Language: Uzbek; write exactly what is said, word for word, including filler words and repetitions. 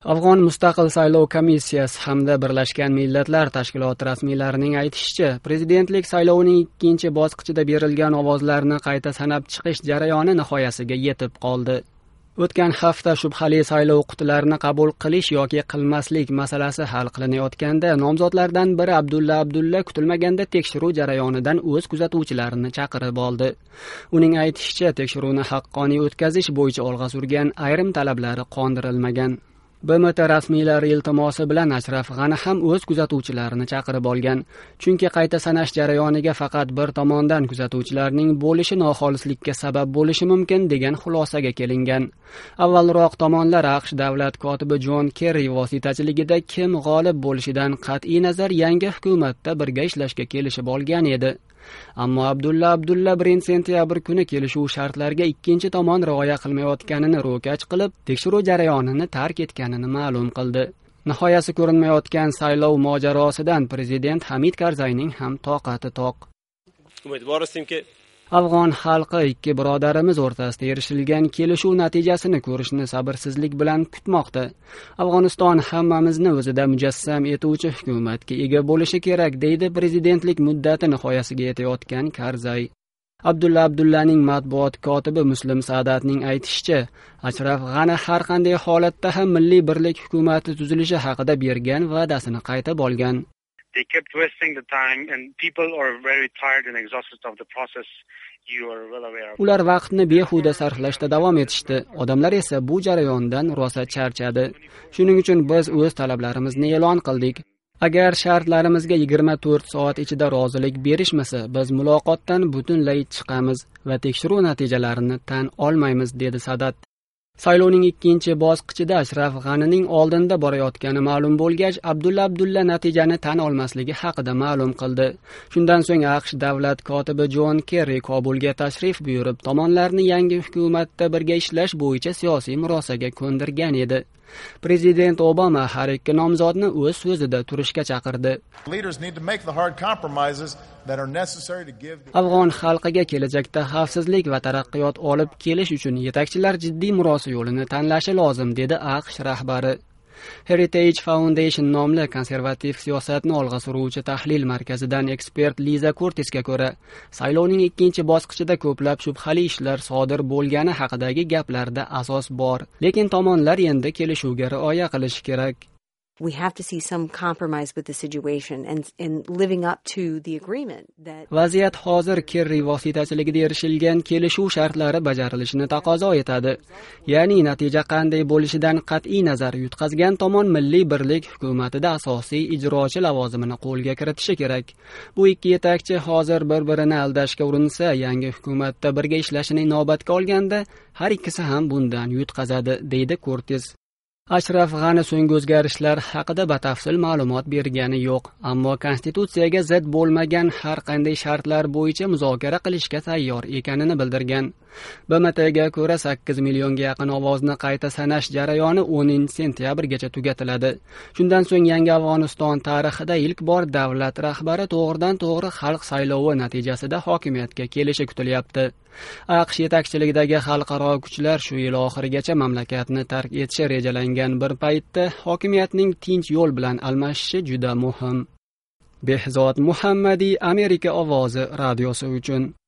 Afg'on mustaqil saylov komissiyasi hamda Birlashgan Millatlar Tashkiloti rasmiylarining aytishicha, prezidentlik saylovining ikkinchi bosqichida berilgan ovozlarni qayta sanab chiqish jarayoni nihoyasiga yetib qoldi. O'tgan hafta shubhali saylov qutilarini qabul qilish yoki qilmaslik masalasi hal qilinayotganda, nomzodlardan biri Abdulla Abdulla kutilmaganda tekshiruv jarayonidan o'z kuzatuvchilarini chaqirib oldi. Uning aytishicha, tekshiruvni haqqoniy o'tkazish bo'yicha olg'a surgan ayrim talablari qondirilmagan. B M T rasmiylari iltimosi bilan Ashraf G'ani ham o'z kuzatuvchilarini chaqirib olgan. Chunki qayta sanash jarayoniga faqat bir tomondan kuzatuvchilarning bo'lishi noxolislikka sabab bo'lishi mumkin degan xulosaga kelingan. Avvalroq tomonlar AQSh davlat kotibi Jon Kerri vositachiligida kim g'olib bo'lishidan qat'iy nazar yangi hukumatda birga ishlashga kelishib olgan edi. Ammo Abdulla Abdulla birinchi sentyabr kuni kelishuv shartlariga ikkinchi tomon rioya qilmayotganini ro'kach qilib, tekshiruv jarayonini tark etganini ma'lum qildi. Nihoyasi ko'rinmayotgan saylov mojarosidan prezident Hamid Karzayning ham toqati toq. Afg'on xalqi ikki birodarimiz o'rtasida erishilgan kelishuv natijasini ko'rishni sabrsizlik bilan kutmoqda. Afg'oniston hammamizni o'zida mujassam etuvchi hukumatga ega bo'lishi kerak, deydi prezidentlik muddati nihoyasiga yetayotgan Karzay. Abdulla Abdullaning matbuot kotibi Muslim Sadatning aytishicha, Ashraf G'ani har qanday holatda ham milliy birlik hukumati tuzilishi haqida bergan va'dasini qaytib olgan. They kept wasting the time and people are very tired and exhausted of the process. You are well aware of. Ular vaqtni behuda sarflashda davom etishdi. Odamlar esa bu jarayondan rosa charchadi. Shuning uchun biz o'z talablarimizni e'lon qildik. Agar shartlarimizga yigirma to'rt soat ichida rozilik berishmasa, biz muloqotdan butunlay chiqamiz va tekshiruv natijalarini tan olmaymiz, dedi Sadat. Saylovning ikkinchi bosqichida Ashraf G'anining oldinda borayotgani ma'lum bo'lgach, Abdulla Abdulla natijani tan olmasligi haqida ma'lum qildi. Shundan so'ng AQSh davlat kotibi Jon Kerri Kobulga tashrif buyurib, tomonlarni yangi hukumatda birga ishlash bo'yicha siyosiy murosaga ko'ndirgan edi. Prezident Obama har ikki nomzodni o'z so'zida turishga chaqirdi. Afg'on xalqiga kelajakda xavfsizlik va taraqqiyot olib kelish uchun yetakchilar jiddiy murosa yo'lini tanlashi lozim, dedi AQSh rahbari. Heritage Foundation nomli konservativ siyosatni olg'a suruvchi tahlil markazidan ekspert Liza Kurtisga ko'ra, saylovning ikkinchi bosqichida ko'plab shubhali ishlar sodir bo'lgani haqidagi gaplarda asos bor, lekin tomonlar endi kelishuvga rioya qilishi kerak. We have to see some compromise with the situation and in living up to the agreement that Vaziyat hozir Kerri vositachiligida erishilgan kelishuv shartlari bajarilishini taqozo etadi. Ya'ni natija qanday bo'lishidan qat'iy nazar yutqazgan tomon milliy birlik hukumatida asosiy ijrochi lavozimini qo'lga kiritishi kerak. Bu ikki yetakchi hozir bir-birini aldashga urinsa, yangi hukumatda birga ishlashini inobatga olganda har ikkisi ham bundan yutqazadi, deydi Kurtis. Ashraf G'ani so'nggi o'zgarishlar haqida batafsil ma'lumot bergani yo'q, ammo konstitutsiyaga zid bo'lmagan har qanday shartlar bo'yicha muzokara qilishga tayyor ekanini bildirgan. B M Tga ko'ra sakkiz millionga yaqin ovozni qayta sanash jarayoni o'ninchi sentyabrgacha tugatiladi. Shundan so'ng yangi Afg'oniston tarixida ilk bor davlat rahbari to'g'ridan-to'g'ri xalq saylovi natijasida hokimiyatga kelishi kutilyapti. AQSh yetakchiligidagi xalqaro kuchlar shu yil oxirigacha mamlakatni tark etishi rejalangan bir paytda hokimiyatning tinch yo'l bilan almashishi juda muhim. Behzod Muhammadi, Amerika ovozi radiosi uchun